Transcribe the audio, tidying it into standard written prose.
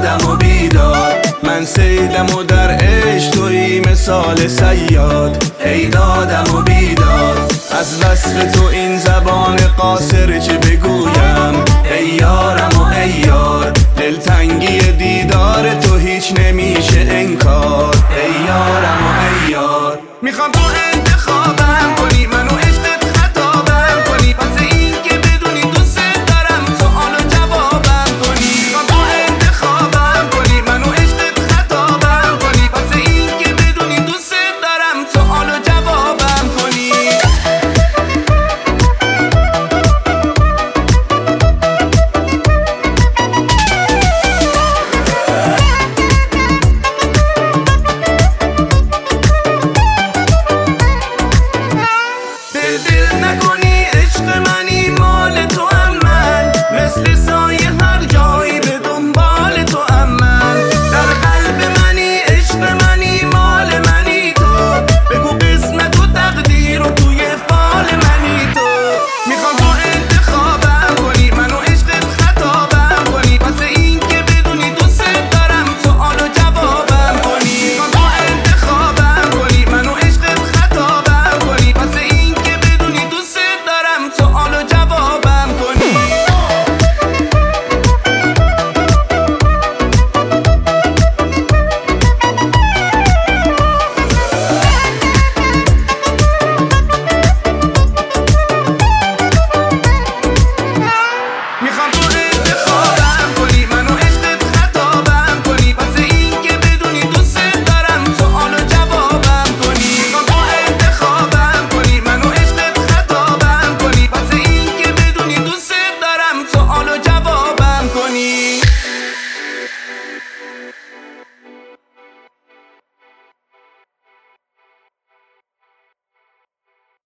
دادم و بیدار، من سیدم و در عشق تویی مثال صیاد. ای دادم و بیدار، از وصف تو این زبان قاصر چه بگویم. ای یارم و ای یار، دلتنگی دیدار تو هیچ نمیشه انکار. ای یارم و ای یار، میخوام تو انتخاب